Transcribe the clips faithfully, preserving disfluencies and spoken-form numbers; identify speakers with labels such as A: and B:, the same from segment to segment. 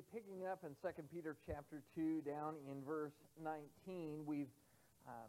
A: picking up in Second Peter chapter two, down in verse nineteen. We've um,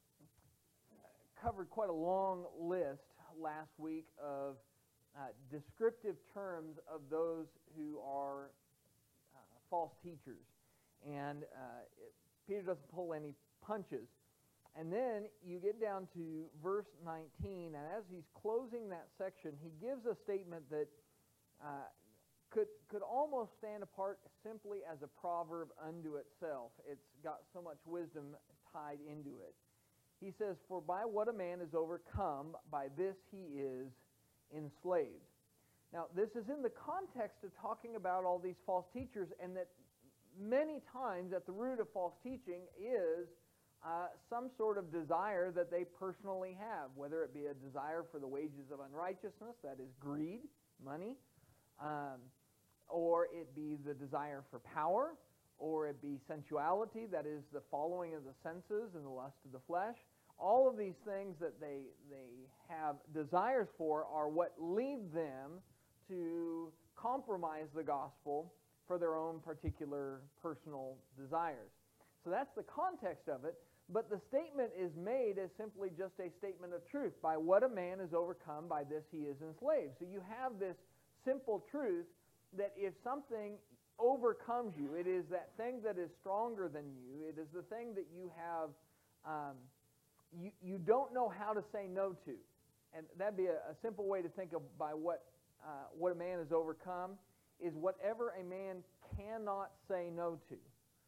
A: covered quite a long list last week of uh, descriptive terms of those who are uh, false teachers. And uh, it, Peter doesn't pull any punches. And then you get down to verse nineteen, and as he's closing that section, he gives a statement that uh, could could almost stand apart simply as a proverb unto itself. It's got so much wisdom tied into it. He says, "For by what a man is overcome, by this he is enslaved." Now, this is in the context of talking about all these false teachers, and that many times at the root of false teaching is uh, some sort of desire that they personally have, whether it be a desire for the wages of unrighteousness, that is greed, money, um, or it be the desire for power, or it be sensuality, that is the following of the senses and the lust of the flesh. All of these things that they they have desires for are what lead them to compromise the gospel for their own particular personal desires. So that's the context of it, but the statement is made as simply just a statement of truth. By what a man is overcome, by this he is enslaved. So you have this simple truth that if something overcomes you, it is that thing that is stronger than you, it is the thing that you have, um, you, you don't know how to say no to. And that'd be a, a simple way to think of by what, uh, what a man is overcome, is whatever a man cannot say no to.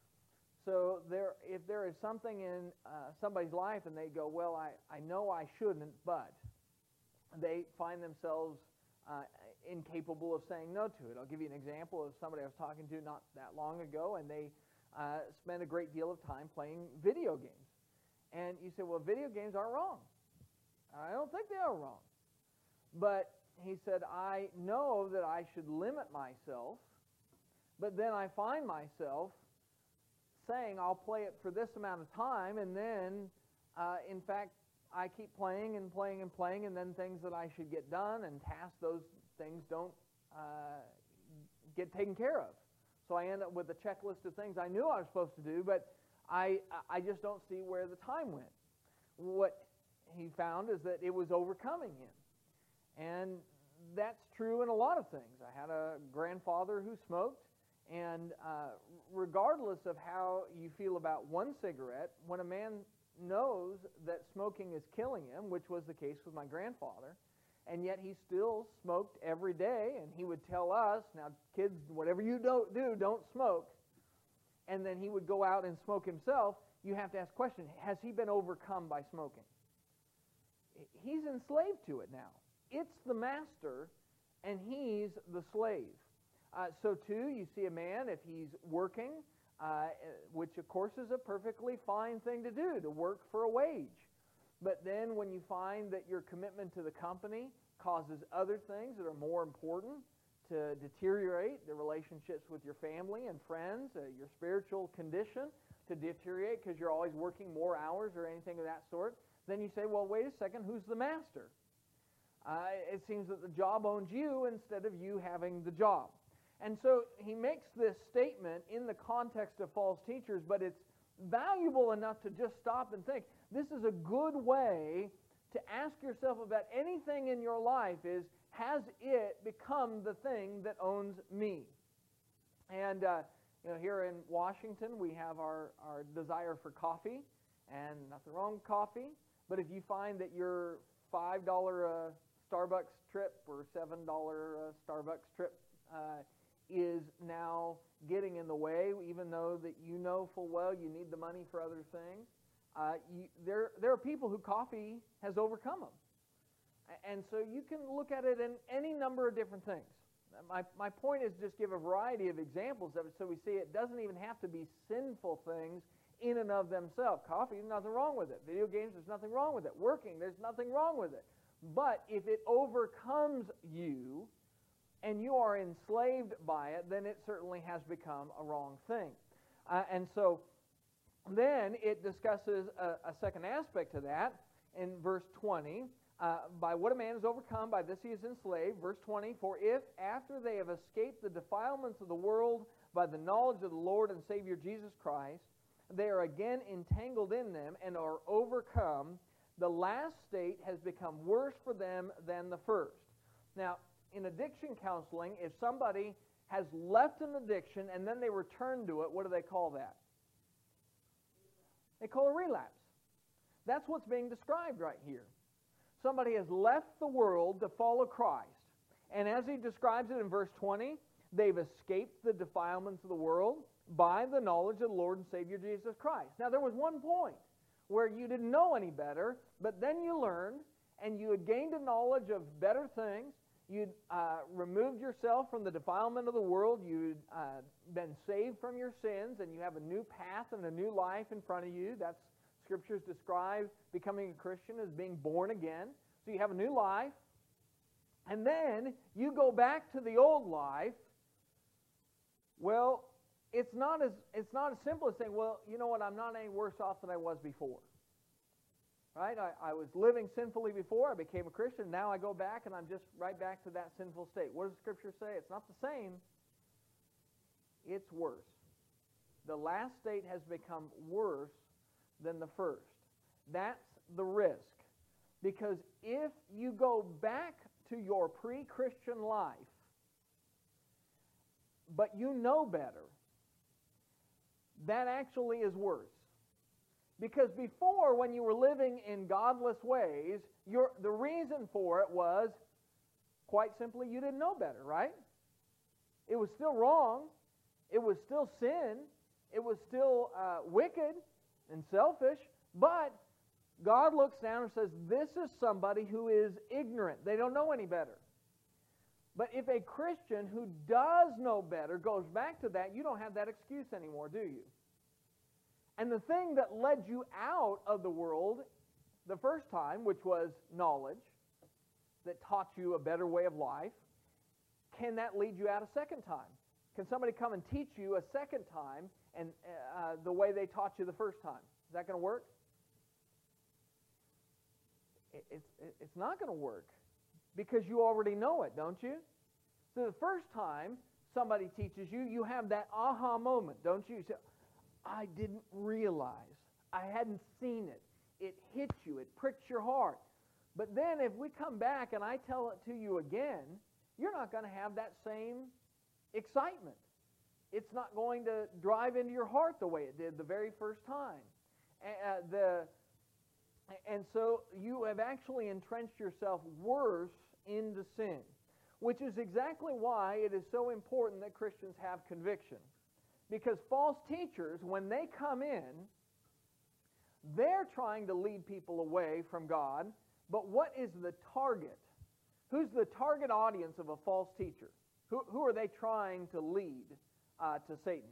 A: So there, if there is something in uh, somebody's life and they go, well, I, I know I shouldn't, but they find themselves uh, incapable of saying no to it. I'll give you an example of somebody I was talking to not that long ago, and they uh, spend a great deal of time playing video games. And you say, well, video games aren't wrong. I don't think they are wrong. But he said, I know that I should limit myself, but then I find myself saying I'll play it for this amount of time, and then, uh, in fact, I keep playing and playing and playing, and then things that I should get done and tasks, those things don't uh, get taken care of. So I end up with a checklist of things I knew I was supposed to do, but I, I just don't see where the time went. What he found is that it was overcoming him. And that's true in a lot of things. I had a grandfather who smoked, and uh, regardless of how you feel about one cigarette, when a man knows that smoking is killing him, which was the case with my grandfather, and yet he still smoked every day, and he would tell us, now kids, whatever you don't do, don't smoke, and then he would go out and smoke himself. You have to ask the question, has he been overcome by smoking? He's enslaved to it now. It's the master, and he's the slave. Uh, so too, you see a man, if he's working, uh, which of course is a perfectly fine thing to do, to work for a wage. But then when you find that your commitment to the company causes other things that are more important to deteriorate, the relationships with your family and friends, uh, your spiritual condition to deteriorate because you're always working more hours or anything of that sort, then you say, well, wait a second, who's the master? Uh, it seems that the job owns you instead of you having the job. And so he makes this statement in the context of false teachers, but it's valuable enough to just stop and think. This is a good way to ask yourself about anything in your life is, has it become the thing that owns me? And uh, you know, here in Washington, we have our, our desire for coffee, and nothing wrong with coffee, but if you find that your five dollar uh, Starbucks trip or seven dollar uh, Starbucks trip uh, is now getting in the way, even though that you know full well you need the money for other things, uh, you, there, there are people who coffee has overcome them. And so you can look at it in any number of different things. My, my point is just give a variety of examples of it so we see it doesn't even have to be sinful things in and of themselves. Coffee, there's nothing wrong with it. Video games, there's nothing wrong with it. Working, there's nothing wrong with it. But if it overcomes you and you are enslaved by it, then it certainly has become a wrong thing. Uh, and so then it discusses a, a second aspect to that in verse twenty. uh, by what a man is overcome, by this he is enslaved. Verse twenty, for if after they have escaped the defilements of the world by the knowledge of the Lord and Savior Jesus Christ, they are again entangled in them and are overcome, the last state has become worse for them than the first. Now, in addiction counseling, if somebody has left an addiction and then they return to it, what do they call that? They call it a relapse. That's what's being described right here. Somebody has left the world to follow Christ. And as he describes it in verse twenty, they've escaped the defilements of the world by the knowledge of the Lord and Savior Jesus Christ. Now, there was one point where you didn't know any better, but then you learned, and you had gained a knowledge of better things. You'd uh, removed yourself from the defilement of the world. You'd uh, been saved from your sins, and you have a new path and a new life in front of you. That's Scriptures describe becoming a Christian as being born again. So you have a new life. And then you go back to the old life. Well, it's not as it's not as simple as saying, well, you know what, I'm not any worse off than I was before. Right? I, I was living sinfully before, I became a Christian, now I go back and I'm just right back to that sinful state. What does the Scripture say? It's not the same. It's worse. The last state has become worse than the first. That's the risk. Because if you go back to your pre-Christian life, but you know better, that actually is worse. Because before, when you were living in godless ways, your, the reason for it was, quite simply, you didn't know better, right? It was still wrong. It was still sin. It was still uh, wicked and selfish. But God looks down and says, this is somebody who is ignorant. They don't know any better. But if a Christian who does know better goes back to that, you don't have that excuse anymore, do you? And the thing that led you out of the world the first time, which was knowledge, that taught you a better way of life, can that lead you out a second time? Can somebody come and teach you a second time and uh, the way they taught you the first time? Is that going to work? It, it's, it's not going to work because you already know it, don't you? So the first time somebody teaches you, you have that aha moment, don't you? You say, I didn't realize. I hadn't seen it. It hits you. It pricks your heart. But then if we come back and I tell it to you again, you're not going to have that same excitement. It's not going to drive into your heart the way it did the very first time. Uh, the, and so you have actually entrenched yourself worse into sin, which is exactly why it is so important that Christians have conviction. Because false teachers, when they come in, they're trying to lead people away from God, but what is the target? Who's the target audience of a false teacher? Who, who are they trying to lead uh, to Satan?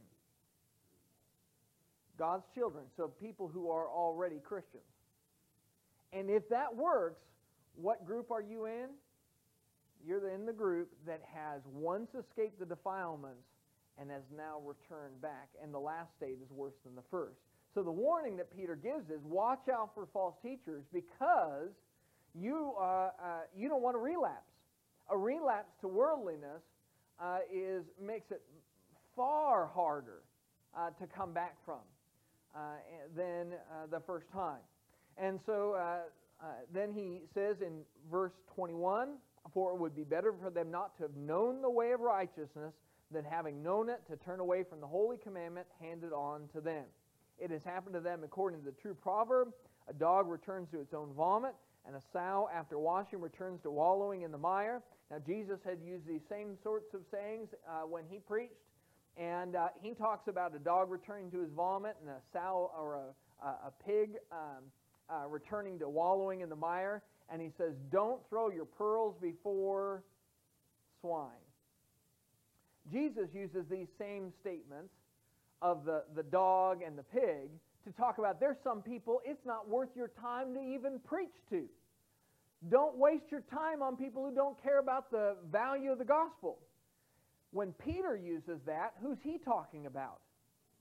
A: God's children, so people who are already Christians. And if that works, what group are you in? You're in the group that has once escaped the defilements and has now returned back, and the last state is worse than the first. So the warning that Peter gives is, watch out for false teachers because you, uh, uh, you don't want to relapse. A relapse to worldliness uh, is, makes it far harder uh, to come back from uh, than uh, the first time. And so uh, uh, then he says in verse twenty-one, for it would be better for them not to have known the way of righteousness than having known it to turn away from the holy commandment handed on to them. It has happened to them according to the true proverb, a dog returns to its own vomit, and a sow after washing returns to wallowing in the mire. Now Jesus had used these same sorts of sayings uh, when he preached, and uh, he talks about a dog returning to his vomit and a sow or a, a, a pig um, uh, returning to wallowing in the mire. And he says, don't throw your pearls before swine. Jesus uses these same statements of the, the dog and the pig to talk about there's some people it's not worth your time to even preach to. Don't waste your time on people who don't care about the value of the gospel. When Peter uses that, who's he talking about?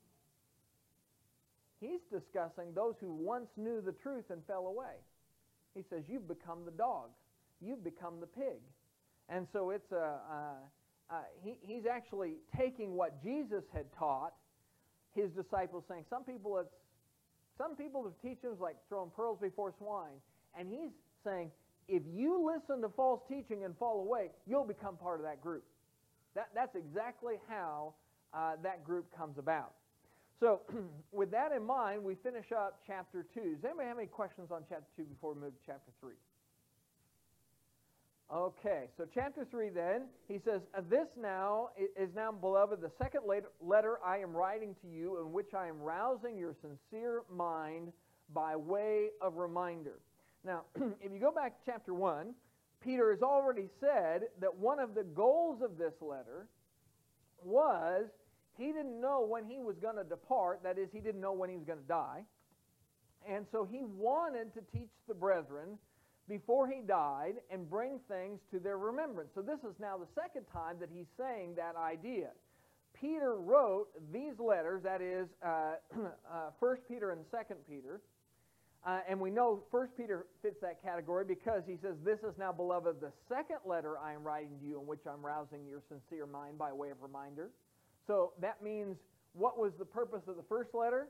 A: He's discussing those who once knew the truth and fell away. He says, you've become the dog. You've become the pig. And so it's a, uh, uh, he, he's actually taking what Jesus had taught his disciples, saying, some people it's some people to teach him is like throwing pearls before swine. And he's saying, if you listen to false teaching and fall away, you'll become part of that group. That, that's exactly how uh, that group comes about. So, with that in mind, we finish up chapter two. Does anybody have any questions on chapter two before we move to chapter three? Okay, so chapter three then, he says, this now is now, beloved, the second letter I am writing to you, in which I am rousing your sincere mind by way of reminder. Now, if you go back to chapter one, Peter has already said that one of the goals of this letter was he didn't know when he was going to depart. That is, he didn't know when he was going to die. And so he wanted to teach the brethren before he died and bring things to their remembrance. So this is now the second time that he's saying that idea. Peter wrote these letters, that is, uh, uh, First Peter and Second Peter. Uh, and we know First Peter fits that category because he says, this is now, beloved, the second letter I am writing to you, in which I'm rousing your sincere mind by way of reminder. So that means, what was the purpose of the first letter?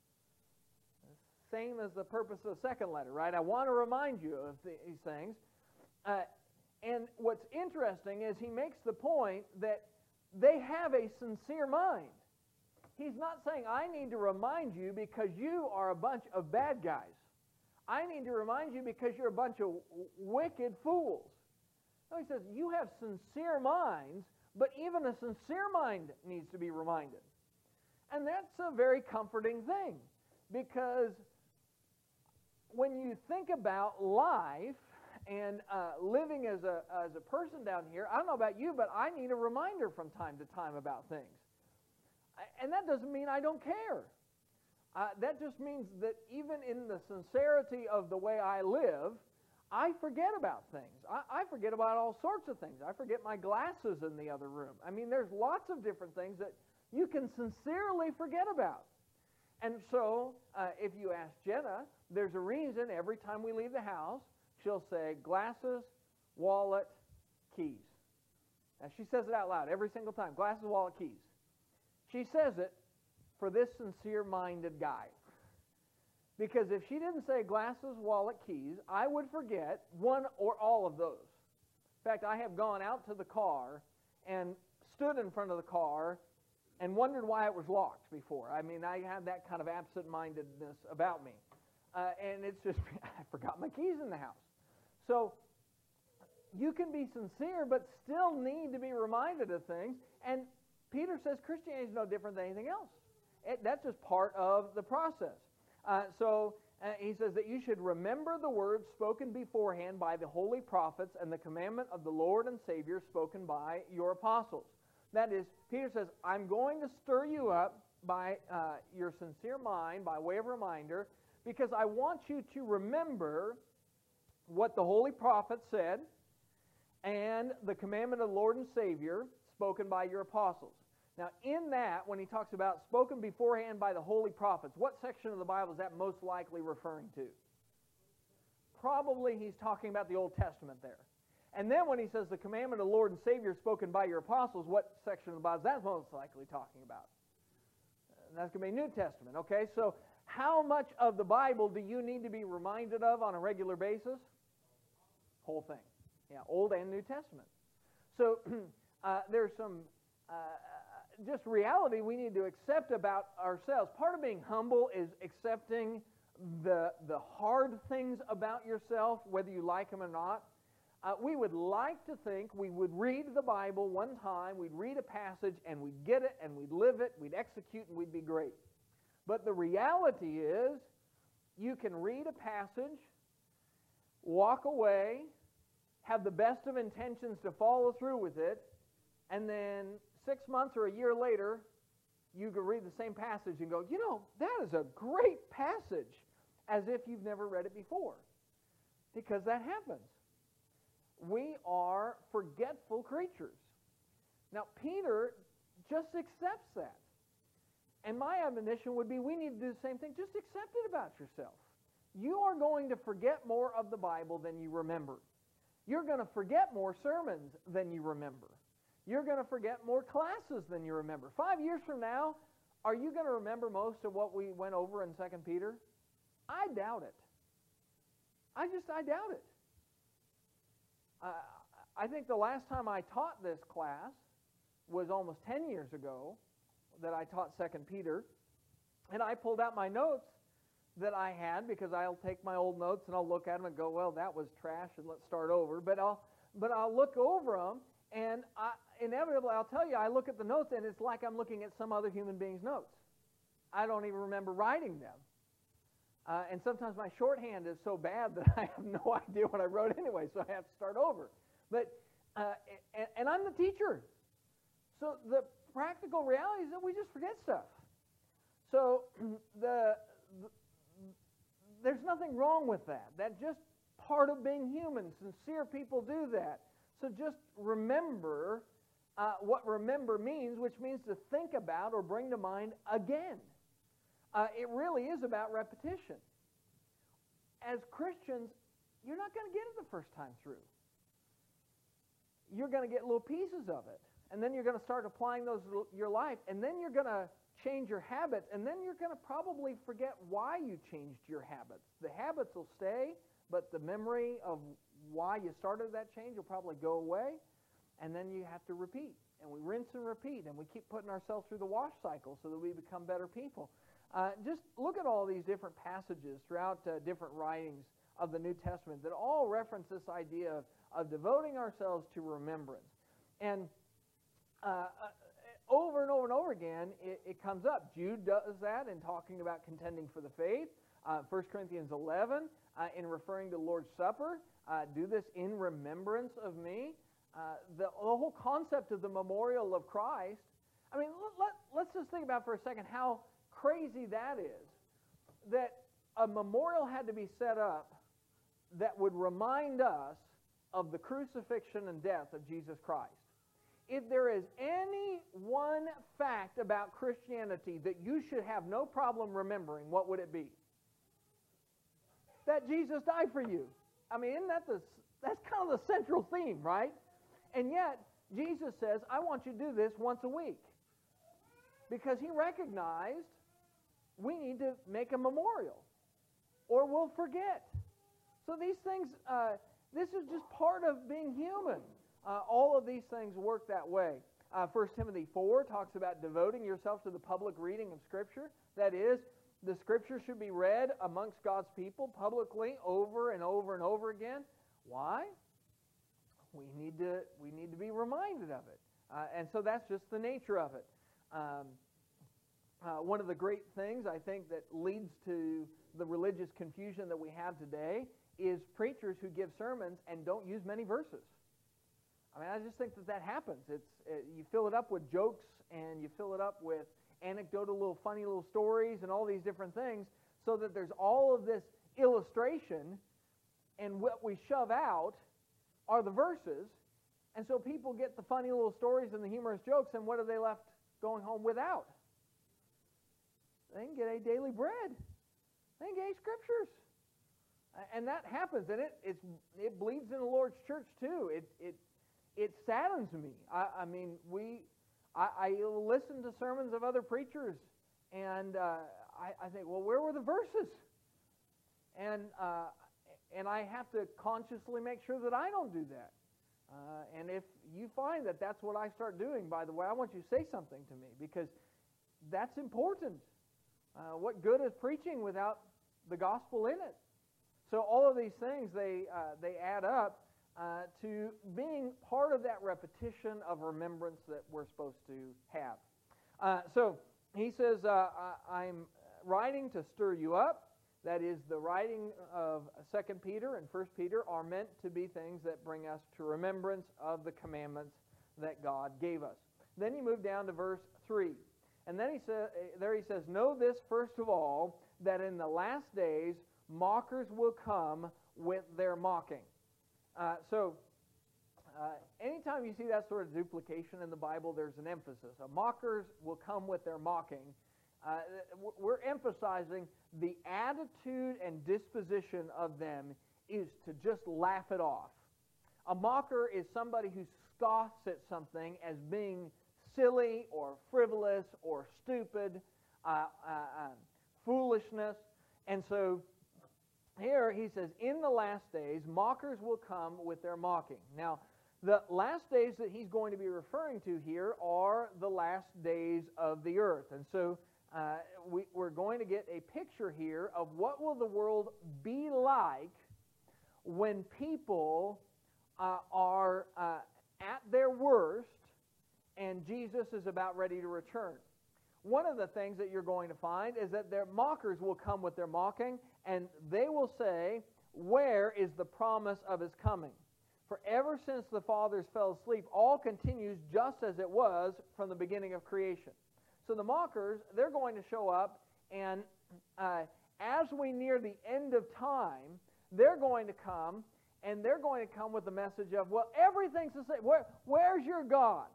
A: Same as the purpose of the second letter, right? I want to remind you of these things. Uh, and what's interesting is he makes the point that they have a sincere mind. He's not saying, I need to remind you because you are a bunch of bad guys. I need to remind you because you're a bunch of wicked fools. No, he says, you have sincere minds, but even a sincere mind needs to be reminded. And that's a very comforting thing, because when you think about life and uh, living as a, as a person down here, I don't know about you, but I need a reminder from time to time about things. And that doesn't mean I don't care. Uh, that just means that even in the sincerity of the way I live, I forget about things. I, I forget about all sorts of things. I forget my glasses in the other room. I mean, there's lots of different things that you can sincerely forget about. And so, uh, if you ask Jenna, there's a reason every time we leave the house, she'll say, glasses, wallet, keys. Now, she says it out loud every single time, glasses, wallet, keys. She says it for this sincere-minded guy. Because if she didn't say glasses, wallet, keys, I would forget one or all of those. In fact, I have gone out to the car and stood in front of the car and wondered why it was locked before. I mean, I had that kind of absent-mindedness about me. Uh, and it's just, I forgot my keys in the house. So, you can be sincere, but still need to be reminded of things. And Peter says Christianity is no different than anything else. It, that's just part of the process. Uh, so uh, he says that you should remember the words spoken beforehand by the holy prophets and the commandment of the Lord and Savior spoken by your apostles. That is, Peter says, I'm going to stir you up by uh, your sincere mind, by way of reminder, because I want you to remember what the holy prophets said and the commandment of the Lord and Savior spoken by your apostles. Now, in that, when he talks about spoken beforehand by the holy prophets, what section of the Bible is that most likely referring to? Probably he's talking about the Old Testament there. And then when he says the commandment of the Lord and Savior spoken by your apostles, what section of the Bible is that most likely talking about? And that's going to be New Testament, okay? So how much of the Bible do you need to be reminded of on a regular basis? Whole thing. Yeah, Old and New Testament. So uh, there's some uh, just reality we need to accept about ourselves. Part of being humble is accepting the, the hard things about yourself, whether you like them or not. Uh, we would like to think we would read the Bible one time, we'd read a passage, and we'd get it, and we'd live it, we'd execute, and we'd be great. But the reality is, you can read a passage, walk away, have the best of intentions to follow through with it, and then six months or a year later, you can read the same passage and go, you know, that is a great passage, as if you've never read it before. Because that happens. We are forgetful creatures. Now, Peter just accepts that. And my admonition would be we need to do the same thing. Just accept it about yourself. you are going to forget more of the Bible than you remember. You're going to forget more sermons than you remember. You're going to forget more classes than you remember. Five years from now, are you going to remember most of what we went over in Second Peter? I doubt it. I just, I doubt it. Uh, I think the last time I taught this class was almost ten years ago that I taught Second Peter, and I pulled out my notes that I had, because I'll take my old notes and I'll look at them and go, well, that was trash, and let's start over. But I'll, but I'll look over them, and I, inevitably, I'll tell you, I look at the notes, and it's like I'm looking at some other human being's notes. I don't even remember writing them. Uh, and sometimes my shorthand is so bad that I have no idea what I wrote anyway, so I have to start over. But uh, and, and I'm the teacher. So the practical reality is that we just forget stuff. So the, the there's nothing wrong with that. That's just part of being human. Sincere people do that. So just remember uh, what remember means, which means to think about or bring to mind again. Uh, it really is about repetition. As Christians, you're not going to get it the first time through. You're going to get little pieces of it. And then you're going to start applying those to your life. And then you're going to change your habits. And then you're going to probably forget why you changed your habits. The habits will stay, but the memory of why you started that change will probably go away. And then you have to repeat. And we rinse and repeat. And we keep putting ourselves through the wash cycle so that we become better people. Uh, just look at all these different passages throughout uh, different writings of the New Testament that all reference this idea of, of devoting ourselves to remembrance. And uh, uh, over and over and over again, it, it comes up. Jude does that in talking about contending for the faith. Uh, First Corinthians eleven, uh, in referring to Lord's Supper, uh, do this in remembrance of me. Uh, the, the whole concept of the memorial of Christ, I mean, let, let, let's just think about for a second how crazy that is, that a memorial had to be set up that would remind us of the crucifixion and death of Jesus Christ. If there is any one fact about Christianity that you should have no problem remembering, what would it be? That Jesus died for you. I mean, isn't that the, that's kind of the central theme, right? And yet, Jesus says, I want you to do this once a week. Because he recognized we need to make a memorial, or we'll forget. So these things, uh, this is just part of being human. Uh, all of these things work that way. Uh, First Timothy four talks about devoting yourself to the public reading of Scripture. That is, the Scripture should be read amongst God's people publicly over and over and over again. Why? We need to, we need to be reminded of it. Uh, and so that's just the nature of it. Um, Uh, one of the great things, I think, that leads to the religious confusion that we have today is preachers who give sermons and don't use many verses. I mean, I just think that that happens. It's it, you fill it up with jokes, and you fill it up with anecdotal little funny little stories and all these different things, so that there's all of this illustration, and what we shove out are the verses, and so people get the funny little stories and the humorous jokes, and what are they left going home without? They can get a daily bread. They can get a scriptures. And that happens, and it it's, it bleeds in the Lord's church too. It it it saddens me. I, I mean, we I, I listen to sermons of other preachers, and uh, I, I think, well, where were the verses? And uh, and I have to consciously make sure that I don't do that. Uh, and if you find that that's what I start doing, by the way, I want you to say something to me, because that's important. Uh, what good is preaching without the gospel in it? So all of these things, they uh, they add up uh, to being part of that repetition of remembrance that we're supposed to have. Uh, so he says, uh, I'm writing to stir you up. That is, the writing of Second Peter and First Peter are meant to be things that bring us to remembrance of the commandments that God gave us. Then you move down to verse three. And then he sa- there he says, know this first of all, that in the last days mockers will come with their mocking. Uh, so uh, anytime you see that sort of duplication in the Bible, there's an emphasis. Uh, mockers will come with their mocking. Uh, we're emphasizing the attitude and disposition of them is to just laugh it off. A mocker is somebody who scoffs at something as being silly or frivolous or stupid, uh, uh, uh, foolishness. And so here he says, in the last days, mockers will come with their mocking. Now, the last days that he's going to be referring to here are the last days of the earth. And so uh, we, we're going to get a picture here of what will the world be like when people uh, are uh, at their worst and Jesus is about ready to return. One of the things that you're going to find is that their mockers will come with their mocking, and they will say, where is the promise of his coming? For ever since the fathers fell asleep, all continues just as it was from the beginning of creation. So the mockers, they're going to show up, and uh, as we near the end of time, they're going to come, and they're going to come with the message of, well, everything's the same. Where, where's your God?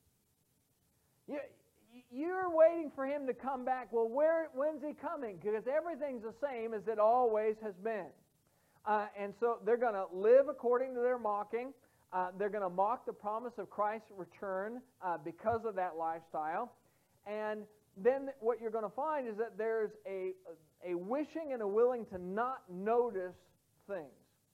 A: You, you're waiting for him to come back. Well, where, when's he coming? Because everything's the same as it always has been. Uh, and so they're going to live according to their mocking. Uh, they're going to mock the promise of Christ's return uh, because of that lifestyle. And then what you're going to find is that there's a, a wishing and a willing to not notice things.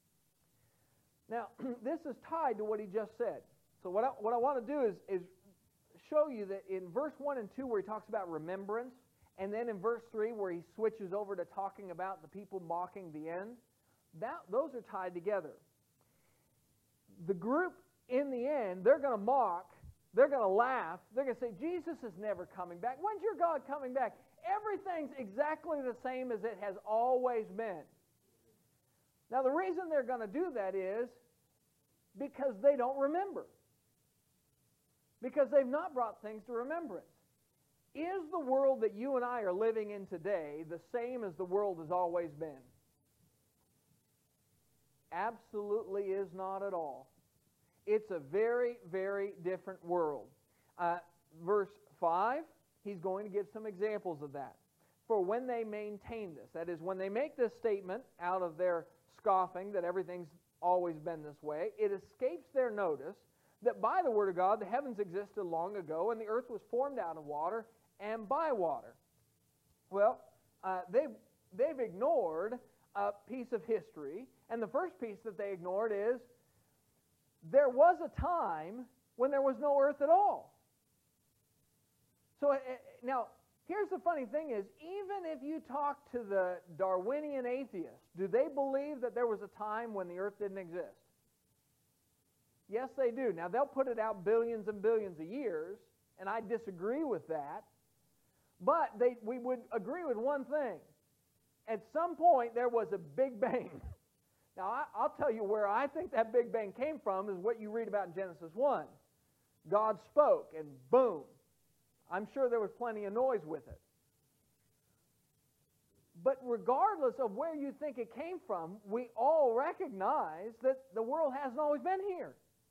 A: Now, this is tied to what he just said. So what I, what I want to do is, is show you that in verse one and two where he talks about remembrance, and then in verse three where he switches over to talking about the people mocking the end, that, those are tied together. The group in the end, they're going to mock, they're going to laugh, they're going to say, Jesus is never coming back. When's your God coming back? Everything's exactly the same as it has always been. Now the reason they're going to do that is because they don't remember. Because they've not brought things to remembrance. Is the world that you and I are living in today the same as the world has always been? Absolutely is not at all. It's a very, very different world. Uh, verse five, he's going to give some examples of that. For when they maintain this, that is, when they make this statement out of their scoffing that everything's always been this way, it escapes their notice that by the word of God the heavens existed long ago and the earth was formed out of water and by water. Well, uh, they've, they've ignored a piece of history, and the first piece that they ignored is there was a time when there was no earth at all. So uh, now, here's the funny thing is, even if you talk to the Darwinian atheists, do they believe that there was a time when the earth didn't exist? Yes, they do. Now, they'll put it out billions and billions of years, and I disagree with that. But they, we would agree with one thing. At some point, there was a Big Bang. Now, I, I'll tell you where I think that Big Bang came from is what you read about in Genesis one. God spoke, and boom. I'm sure there was plenty of noise with it. But regardless of where you think it came from, we all recognize that the world hasn't always been here.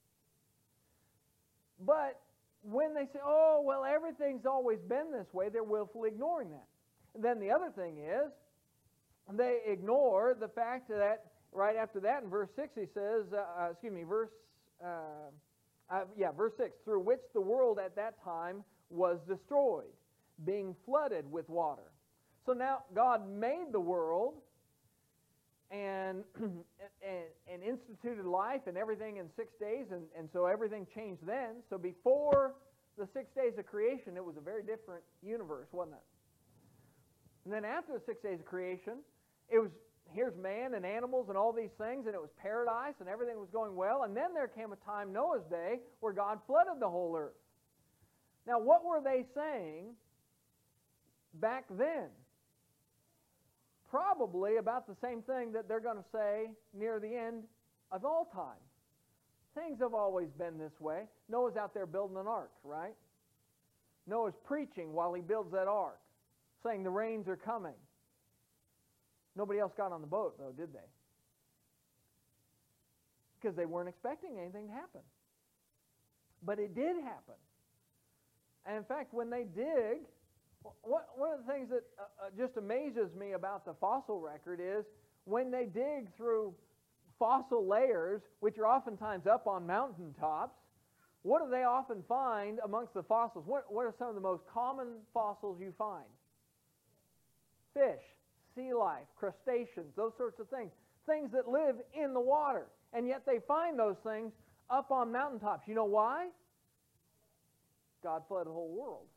A: But when they say, oh, well, everything's always been this way, they're willfully ignoring that. And then the other thing is, they ignore the fact that right after that in verse six he says, uh, uh, excuse me, verse, uh, uh, yeah, verse six, through which the world at that time was destroyed, being flooded with water. So now God made the world and, and, and instituted life and everything in six days, and, and so everything changed then. So before the six days of creation, it was a very different universe, wasn't it? And then after the six days of creation, it was, here's man and animals and all these things, and it was paradise, and everything was going well. And then there came a time, Noah's day, where God flooded the whole earth. Now, what were they saying back then? Probably about the same thing that they're going to say near the end of all time. Things have always been this way. Noah's out there building an ark, right? Noah's preaching while he builds that ark, saying the rains are coming. Nobody else got on the boat, though, did they? Because they weren't expecting anything to happen. But it did happen. And in fact, when they dig, What, one of the things that uh, uh, just amazes me about the fossil record is when they dig through fossil layers, which are oftentimes up on mountaintops, what do they often find amongst the fossils? What, what are some of the most common fossils you find? Fish, sea life, crustaceans, those sorts of things. Things that live in the water. And yet they find those things up on mountaintops. You know why? God flooded the whole world.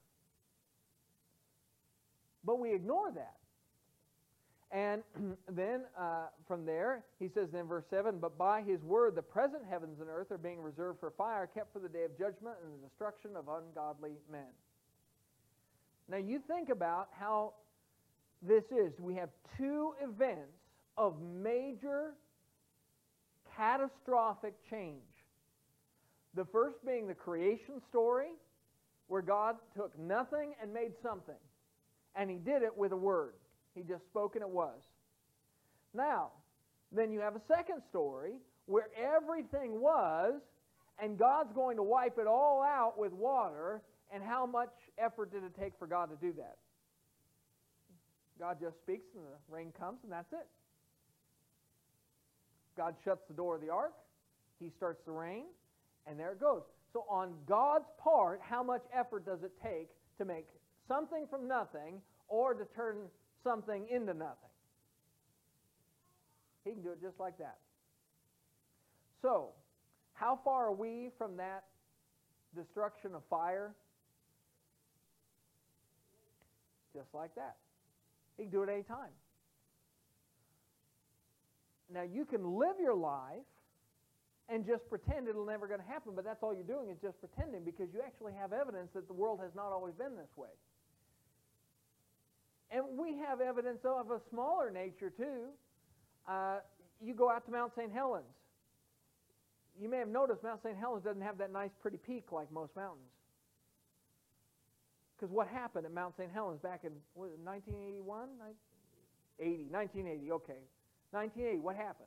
A: But we ignore that. And then uh, from there, he says in verse seven, but by his word the present heavens and earth are being reserved for fire, kept for the day of judgment and the destruction of ungodly men. Now you think about how this is. We have two events of major catastrophic change. The first being the creation story, where God took nothing and made something. And he did it with a word. He just spoke and it was. Now, then you have a second story where everything was, and God's going to wipe it all out with water, and how much effort did it take for God to do that? God just speaks and the rain comes and that's it. God shuts the door of the ark, he starts the rain, and there it goes. So on God's part, how much effort does it take to make something from nothing or to turn something into nothing? He can do it just like that. So, how far are we from that destruction of fire? Just like that. He can do it any time. Now, you can live your life and just pretend it'll never going to happen, but that's all you're doing is just pretending, because you actually have evidence that the world has not always been this way. And we have evidence of a smaller nature too. Uh, you go out to Mount Saint Helens. You may have noticed Mount Saint Helens doesn't have that nice pretty peak like most mountains. Because what happened at Mount Saint Helens back in, was it nineteen eighty-one? eighty, nineteen eighty, okay. nineteen eighty, what happened?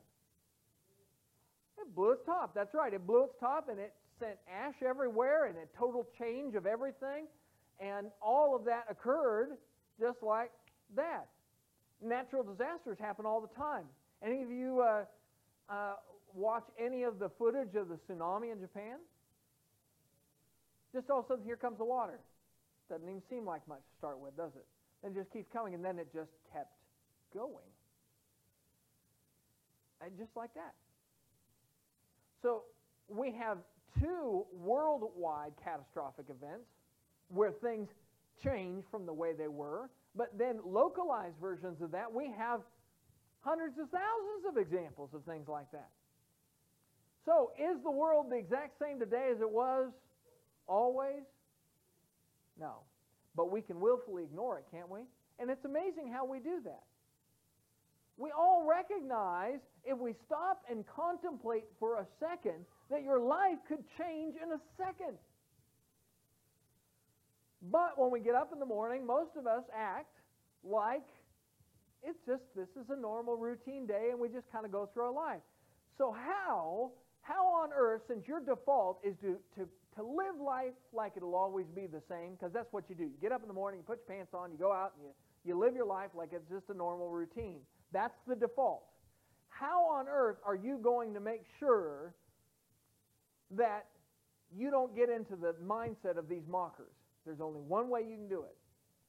A: It blew its top, that's right. It blew its top and it sent ash everywhere and a total change of everything. And all of that occurred just like that. Natural disasters happen all the time. Any of you uh, uh, watch any of the footage of the tsunami in Japan? Just all of a sudden, here comes the water. Doesn't even seem like much to start with, does it? Then it just keeps coming, and then it just kept going. And just like that. So we have two worldwide catastrophic events where things change from the way they were, but then localized versions of that, we have hundreds of thousands of examples of things like that. So is the world the exact same today as it was always? No. But we can willfully ignore it, can't we? And it's amazing how we do that. We all recognize, if we stop and contemplate for a second, that your life could change in a second. But when we get up in the morning, most of us act like it's just, this is a normal routine day, and we just kind of go through our life. So how, how on earth, since your default is to, to, to live life like it'll always be the same, because that's what you do. You get up in the morning, you put your pants on, you go out, and you, you live your life like it's just a normal routine. That's the default. How on earth are you going to make sure that you don't get into the mindset of these mockers? There's only one way you can do it.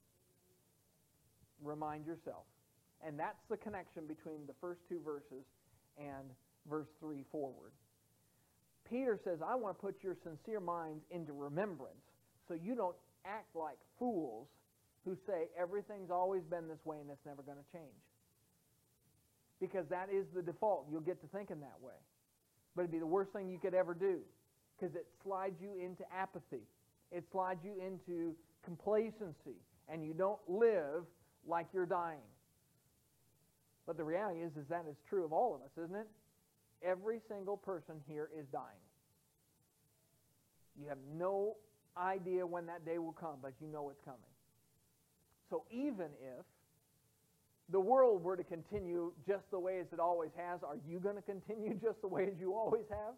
A: Remind yourself. And that's the connection between the first two verses and verse three forward. Peter says, I want to put your sincere minds into remembrance so you don't act like fools who say everything's always been this way and it's never going to change. Because that is the default. You'll get to thinking that way. But it'd be the worst thing you could ever do, because it slides you into apathy. It slides you into complacency, and you don't live like you're dying. But the reality is, is that is true of all of us, isn't it? Every single person here is dying. You have no idea when that day will come, but you know it's coming. So even if the world were to continue just the way as it always has, are you going to continue just the way as you always have?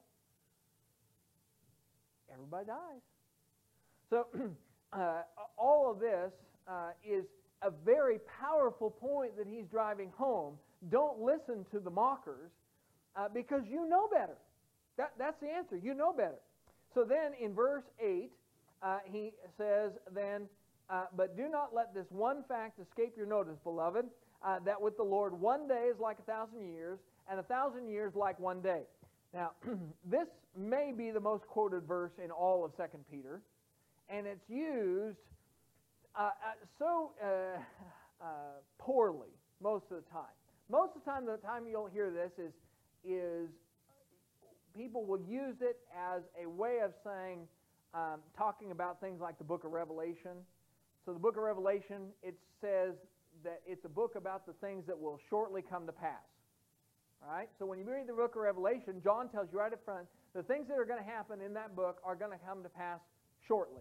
A: Everybody dies. So uh, all of this uh, is a very powerful point that he's driving home. Don't listen to the mockers uh, because you know better. That, that's the answer. You know better. So then in verse eight, uh, he says then, uh, but do not let this one fact escape your notice, beloved, uh, that with the Lord one day is like a thousand years, and a thousand years like one day. Now, this may be the most quoted verse in all of Second Peter, and it's used uh, uh, so uh, uh, poorly most of the time. Most of the time, the time you'll hear this is, is people will use it as a way of saying, um, talking about things like the book of Revelation. So the book of Revelation, it says that it's a book about the things that will shortly come to pass. All right? So when you read the book of Revelation, John tells you right up front, the things that are going to happen in that book are going to come to pass shortly.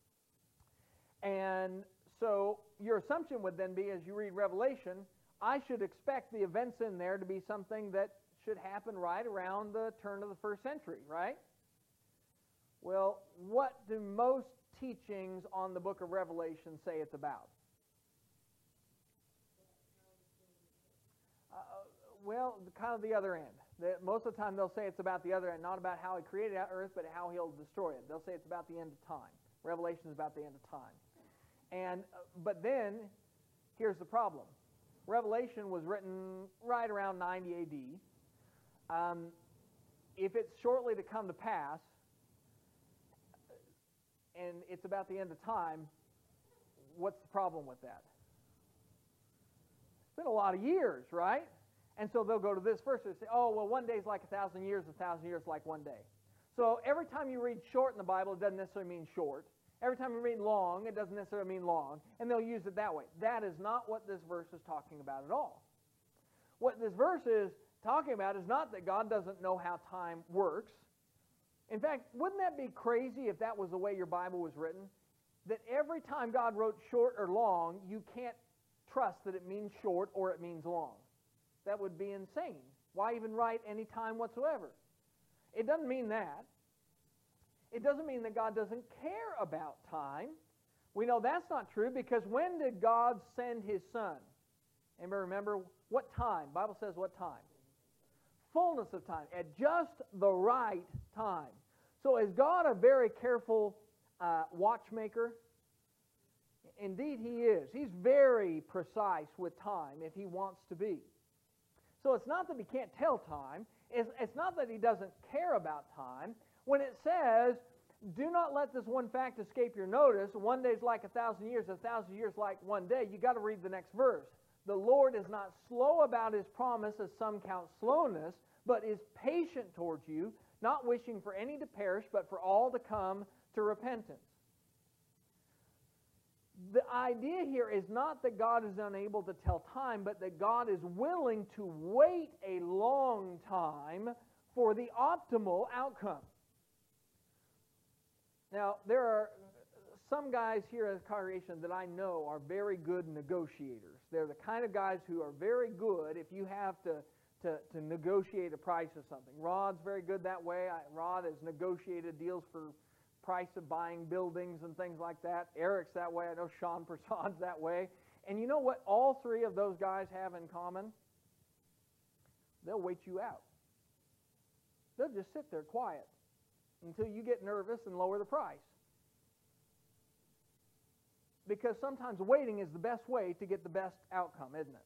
A: And so your assumption would then be, as you read Revelation, I should expect the events in there to be something that should happen right around the turn of the first century, right? Well, what do most teachings on the book of Revelation say it's about? Uh, well, kind of the other end. The, most of the time they'll say it's about the other end, not about how he created earth, but how he'll destroy it. They'll say it's about the end of time. Revelation is about the end of time. And uh, but then, here's the problem. Revelation was written right around ninety A D. Um, if it's shortly to come to pass, and it's about the end of time, what's the problem with that? It's been a lot of years, right? And so they'll go to this verse and say, oh, well, one day is like a thousand years, a thousand years like one day. So every time you read short in the Bible, it doesn't necessarily mean short. Every time you read long, it doesn't necessarily mean long. And they'll use it that way. That is not what this verse is talking about at all. What this verse is talking about is not that God doesn't know how time works. In fact, wouldn't that be crazy if that was the way your Bible was written? That every time God wrote short or long, you can't trust that it means short or it means long. That would be insane. Why even write any time whatsoever? It doesn't mean that. It doesn't mean that God doesn't care about time. We know that's not true because when did God send His Son? Anybody remember what time? The Bible says what time? Fullness of time, at just the right time. So is God a very careful uh, watchmaker? Indeed He is. He's very precise with time if He wants to be. So it's not that He can't tell time. It's, it's not that He doesn't care about time. When it says, do not let this one fact escape your notice, one day is like a thousand years, a thousand years like one day, you've got to read the next verse. The Lord is not slow about His promise, as some count slowness, but is patient towards you, not wishing for any to perish, but for all to come to repentance. The idea here is not that God is unable to tell time, but that God is willing to wait a long time for the optimal outcome. Now, there are some guys here in the congregation that I know are very good negotiators. They're the kind of guys who are very good if you have to, to, to negotiate a price of something. Rod's very good that way. I, Rod has negotiated deals for price of buying buildings and things like that. Eric's that way. I know Sean Prasad's that way. And you know what all three of those guys have in common? They'll wait you out. They'll just sit there quiet until you get nervous and lower the price. Because sometimes waiting is the best way to get the best outcome, isn't it?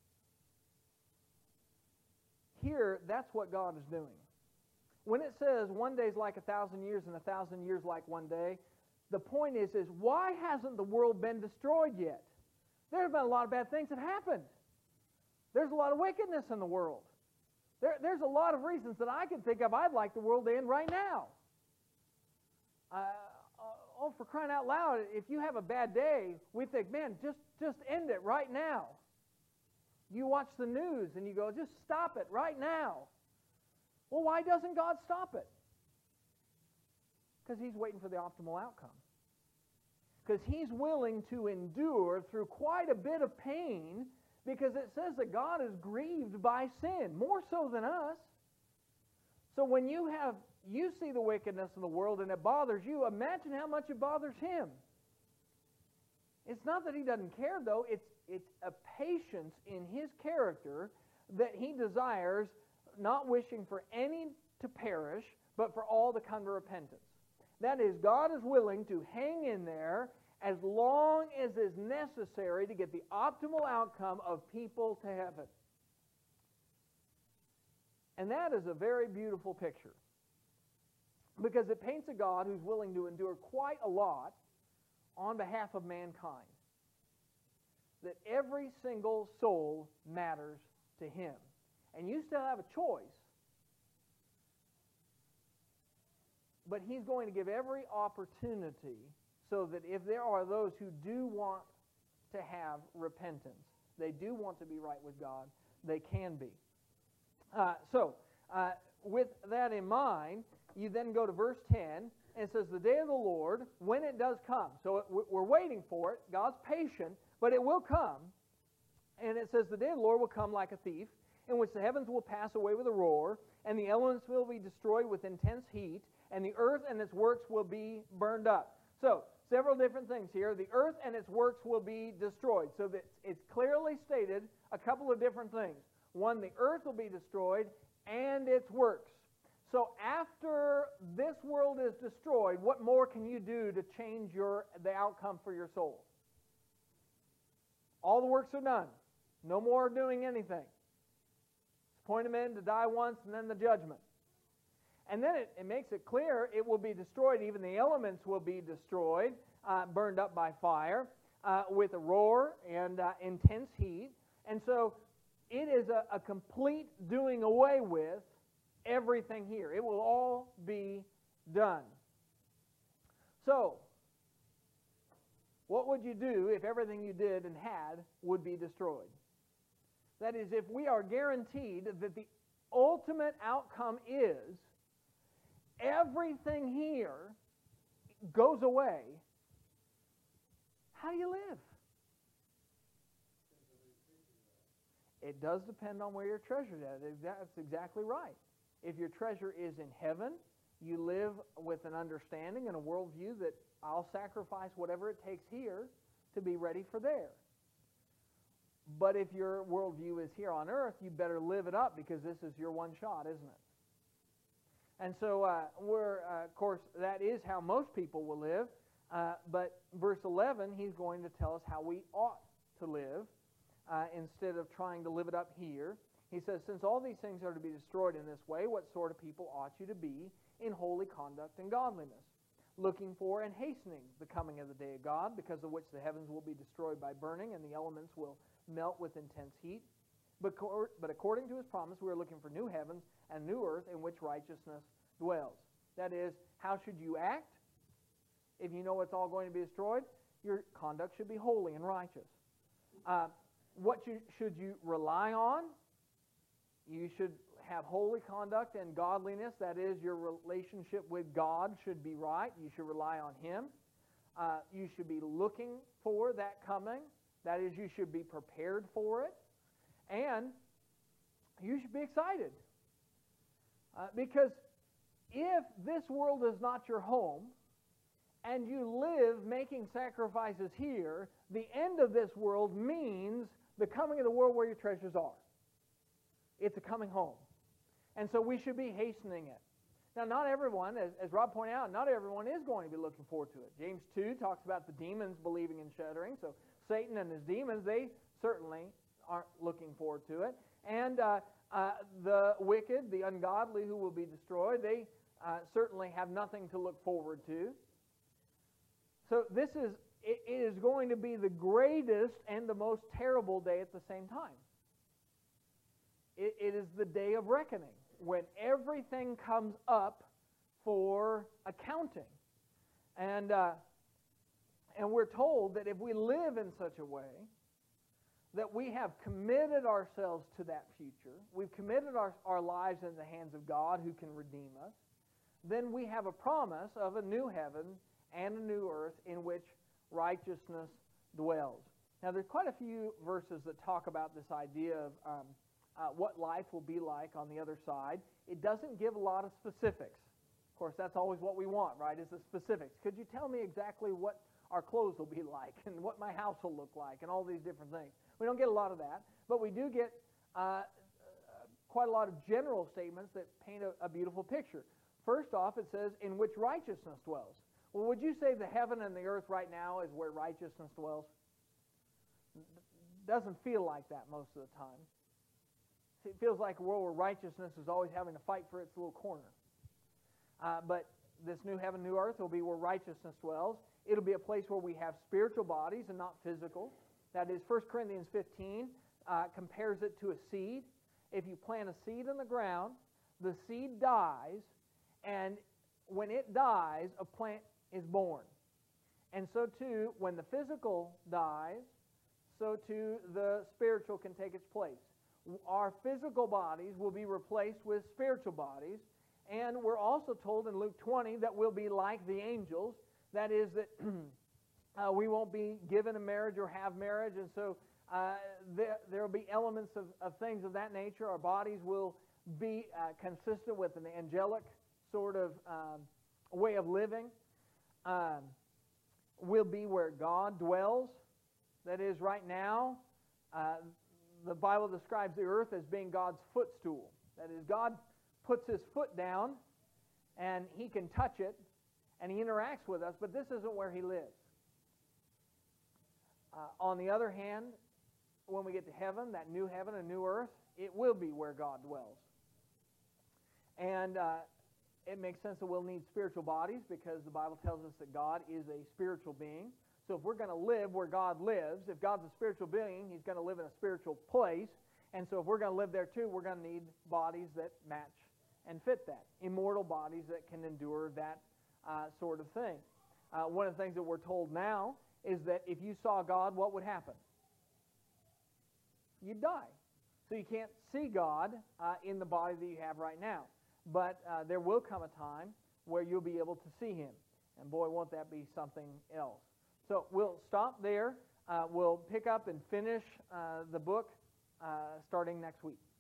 A: Here, that's what God is doing. When it says one day is like a thousand years and a thousand years like one day, the point is, is why hasn't the world been destroyed yet? There have been a lot of bad things that happened. There's a lot of wickedness in the world. There, there's a lot of reasons that I can think of I'd like the world to end right now. Uh, oh, for crying out loud, if you have a bad day, we think, man, just, just end it right now. You watch the news and you go, just stop it right now. Well, why doesn't God stop it? Because He's waiting for the optimal outcome. Because He's willing to endure through quite a bit of pain, because it says that God is grieved by sin, more so than us. So when you have, you see the wickedness in the world and it bothers you, imagine how much it bothers Him. It's not that he doesn't care, though. It's, it's a patience in his character that he desires, not wishing for any to perish, but for all to come to repentance. That is, God is willing to hang in there as long as is necessary to get the optimal outcome of people to heaven. And that is a very beautiful picture, because it paints a God who's willing to endure quite a lot on behalf of mankind. That every single soul matters to him. And you still have a choice, but he's going to give every opportunity so that if there are those who do want to have repentance, they do want to be right with God, they can be. Uh, so, uh, with that in mind, you then go to verse ten, and it says, the day of the Lord, when it does come. So it, we're waiting for it. God's patient, but it will come. And it says, the day of the Lord will come like a thief, in which the heavens will pass away with a roar, and the elements will be destroyed with intense heat, and the earth and its works will be burned up. So, several different things here. The earth and its works will be destroyed. So that it's clearly stated a couple of different things. One, the earth will be destroyed, and its works. So after this world is destroyed, what more can you do to change your the outcome for your soul? All the works are done. No more doing anything. Appoint a man to die once, and then the judgment. And then it, it makes it clear it will be destroyed. Even the elements will be destroyed, uh, burned up by fire, uh, with a roar and uh, intense heat. And so it is a, a complete doing away with everything here. It will all be done. So, what would you do if everything you did and had would be destroyed? That is, if we are guaranteed that the ultimate outcome is everything here goes away, how do you live? It does depend on where your treasure's at. That's exactly right. If your treasure is in heaven, you live with an understanding and a worldview that I'll sacrifice whatever it takes here to be ready for there. But if your worldview is here on earth, you better live it up, because this is your one shot, isn't it? And so, uh, we're, uh, of course, that is how most people will live. Uh, but verse eleven, he's going to tell us how we ought to live uh, instead of trying to live it up here. He says, since all these things are to be destroyed in this way, what sort of people ought you to be in holy conduct and godliness, looking for and hastening the coming of the day of God, because of which the heavens will be destroyed by burning, and the elements will melt with intense heat. But, but according to his promise, we are looking for new heavens and new earth in which righteousness dwells. That is, how should you act? If you know it's all going to be destroyed, your conduct should be holy and righteous. Uh, what you, should you rely on? You should have holy conduct and godliness. That is, your relationship with God should be right. You should rely on him. Uh, you should be looking for that coming. That is, you should be prepared for it. And you should be excited. Uh, because if this world is not your home, and you live making sacrifices here, the end of this world means the coming of the world where your treasures are. It's a coming home. And so we should be hastening it. Now, not everyone, as, as Rob pointed out, not everyone is going to be looking forward to it. James two talks about the demons believing and shuddering. So Satan and his demons, they certainly aren't looking forward to it. And uh, uh, the wicked, the ungodly who will be destroyed, they uh, certainly have nothing to look forward to. So this is, it, it is going to be the greatest and the most terrible day at the same time. It, it is the day of reckoning, when everything comes up for accounting. And, uh, and we're told that if we live in such a way that we have committed ourselves to that future, we've committed our, our lives in the hands of God who can redeem us, then we have a promise of a new heaven and a new earth in which righteousness dwells. Now, there's quite a few verses that talk about this idea of um, uh, what life will be like on the other side. It doesn't give a lot of specifics. Of course, that's always what we want, right, is the specifics. Could you tell me exactly what our clothes will be like and what my house will look like and all these different things. We don't get a lot of that, but we do get uh, quite a lot of general statements that paint a, a beautiful picture. First off, it says, in which righteousness dwells. Well, would you say the heaven and the earth right now is where righteousness dwells? Doesn't feel like that most of the time. It feels like a world where righteousness is always having to fight for its little corner. Uh, but this new heaven, new earth will be where righteousness dwells. It'll be a place where we have spiritual bodies and not physical. That is, First Corinthians fifteen uh, compares it to a seed. If you plant a seed in the ground, the seed dies, and when it dies, a plant is born. And so too, when the physical dies, so too the spiritual can take its place. Our physical bodies will be replaced with spiritual bodies, and we're also told in Luke twenty that we'll be like the angels. That is, that uh, we won't be given a marriage or have marriage, and so uh, there will be elements of, of things of that nature. Our bodies will be uh, consistent with an angelic sort of um, way of living. Um, we'll be where God dwells. That is, right now, uh, the Bible describes the earth as being God's footstool. That is, God puts His foot down, and He can touch it, and He interacts with us, but this isn't where He lives. Uh, on the other hand, when we get to heaven, that new heaven and new earth, it will be where God dwells. And uh, it makes sense that we'll need spiritual bodies because the Bible tells us that God is a spiritual being. So if we're going to live where God lives, if God's a spiritual being, He's going to live in a spiritual place. And so if we're going to live there too, we're going to need bodies that match and fit that. Immortal bodies that can endure that uh, sort of thing. Uh, one of the things that we're told now is that if you saw God, what would happen? You'd die. So you can't see God uh, in the body that you have right now. But uh, there will come a time where you'll be able to see Him. And boy, won't that be something else. So we'll stop there. Uh, we'll pick up and finish uh, the book uh, starting next week.